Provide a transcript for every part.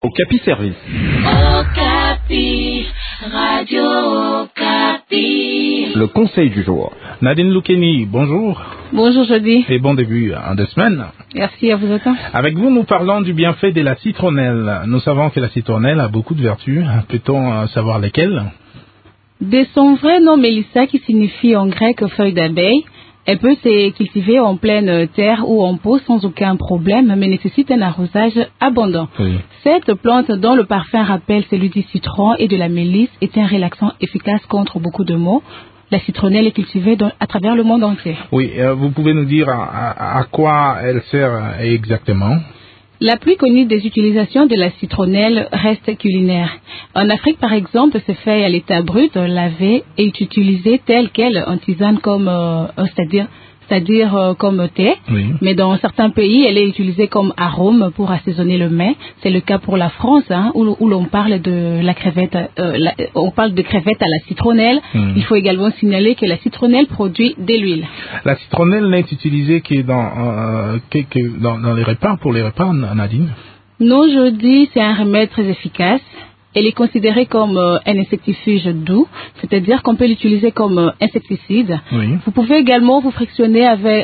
Okapi Service. Okapi, Radio Okapi. Le conseil du jour. Nadine Loukeni, bonjour. Bonjour Jody. Et bon début de semaine. Merci à vous autant. Avec vous, nous parlons du bienfait de la citronnelle. Nous savons que la citronnelle a beaucoup de vertus. Peut-on savoir lesquelles? De son vrai nom Mélissa, qui signifie en grec feuille d'abeille, elle peut se cultiver en pleine terre ou en pot sans aucun problème, mais nécessite un arrosage abondant. Oui. Cette plante, dont le parfum rappelle celui du citron et de la mélisse, est un relaxant efficace contre beaucoup de maux. La citronnelle est cultivée à travers le monde entier. Oui, vous pouvez nous dire à quoi elle sert exactement? La plus connue des utilisations de la citronnelle reste culinaire. En Afrique, par exemple, ce fait à l'état brut, lavé et utilisé tel quel en tisane comme, c'est-à-dire comme thé. Oui. Mais dans certains pays, elle est utilisée comme arôme pour assaisonner le mets. C'est le cas pour la France, où l'on parle de la crevette, on parle de crevette à la citronnelle. Il faut également signaler que la citronnelle produit de l'huile. La citronnelle n'est utilisée que dans les repas, pour les repas, Nadine? Non, je dis, c'est un remède très efficace. Elle est considérée comme un insectifuge doux, c'est-à-dire qu'on peut l'utiliser comme insecticide. Oui. Vous pouvez également vous frictionner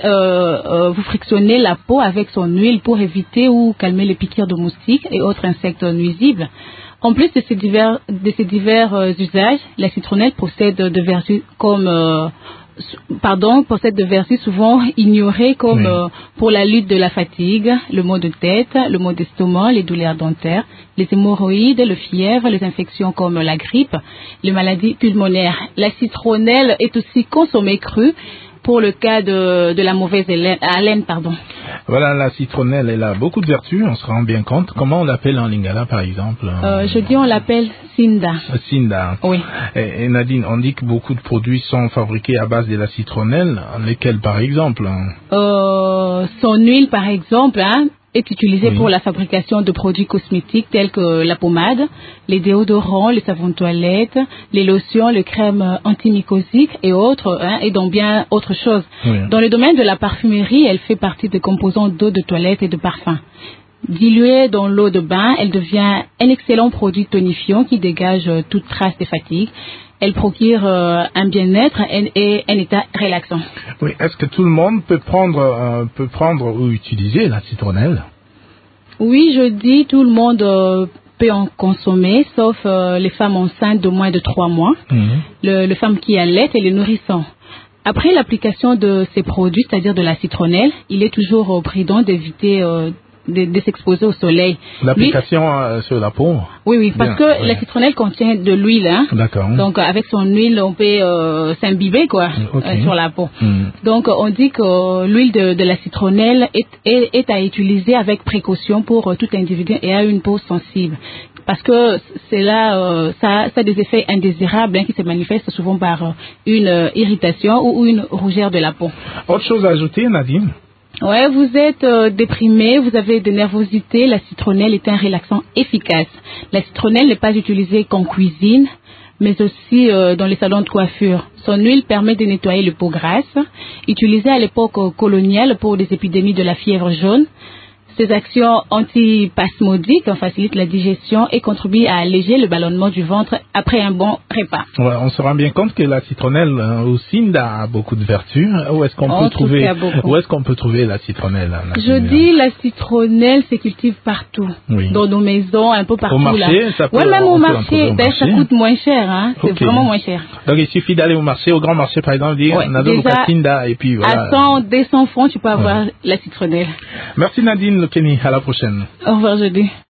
la peau avec son huile pour éviter ou calmer les piqûres de moustiques et autres insectes nuisibles. En plus de ces divers usages, la citronnelle possède de vertus possède de vertus souvent ignorées comme pour la lutte de la fatigue, le maux de tête, le maux d'estomac, les douleurs dentaires, les hémorroïdes, le fièvre, les infections comme la grippe, les maladies pulmonaires. La citronnelle est aussi consommée crue pour le cas de la mauvaise haleine. Voilà, la citronnelle, elle a beaucoup de vertus, on se rend bien compte. Comment on l'appelle en lingala, par exemple? Je dis on l'appelle Sinda. Sinda. Oui. Et Nadine, on dit que beaucoup de produits sont fabriqués à base de la citronnelle. Lesquels, par exemple? Son huile, par exemple, est utilisée pour la fabrication de produits cosmétiques tels que la pommade, les déodorants, les savons de toilette, les lotions, les crèmes antimycosiques et autres, et donc bien autre chose. Oui. Dans le domaine de la parfumerie, elle fait partie des composants d'eau de toilette et de parfum. Diluée dans l'eau de bain, elle devient un excellent produit tonifiant qui dégage toute trace de fatigue. Elle procure un bien-être et un état relaxant. Oui, est-ce que tout le monde peut prendre ou utiliser la citronnelle? Oui, je dis tout le monde peut en consommer, sauf les femmes enceintes de moins de 3 mois, les femmes qui allaitent et les nourrissons. Après l'application de ces produits, c'est-à-dire de la citronnelle, il est toujours prudent d'éviter de s'exposer au soleil. L'application sur la peau? Oui, parce que la citronnelle contient de l'huile. D'accord. Donc, avec son huile, on peut s'imbiber sur la peau. Donc, on dit que l'huile de la citronnelle est à utiliser avec précaution pour tout individu et a une peau sensible. Parce que c'est là, ça a des effets indésirables qui se manifestent souvent par une irritation ou une rougeur de la peau. Autre chose à ajouter, Nadine? Ouais, vous êtes déprimé, vous avez de nervosité, la citronnelle est un relaxant efficace. La citronnelle n'est pas utilisée qu'en cuisine, mais aussi dans les salons de coiffure. Son huile permet de nettoyer les peaux grasses, utilisée à l'époque coloniale pour des épidémies de la fièvre jaune. Ces actions antispasmodiques facilitent la digestion et contribuent à alléger le ballonnement du ventre après un bon repas. Ouais, on se rend bien compte que la citronnelle ou Sinda a beaucoup de vertus. Où est-ce qu'on peut trouver la citronnelle? Je dis la citronnelle se cultive partout, dans nos maisons, un peu partout. Au marché, là. Ça peut, même au marché. Ça coûte moins cher, c'est vraiment moins cher. Donc il suffit d'aller au marché, au grand marché par exemple, dire Nadine Sinda et puis voilà. À 100, 200 francs, tu peux avoir la citronnelle. Merci Nadine Loukeni, à la prochaine. Au revoir, Jody.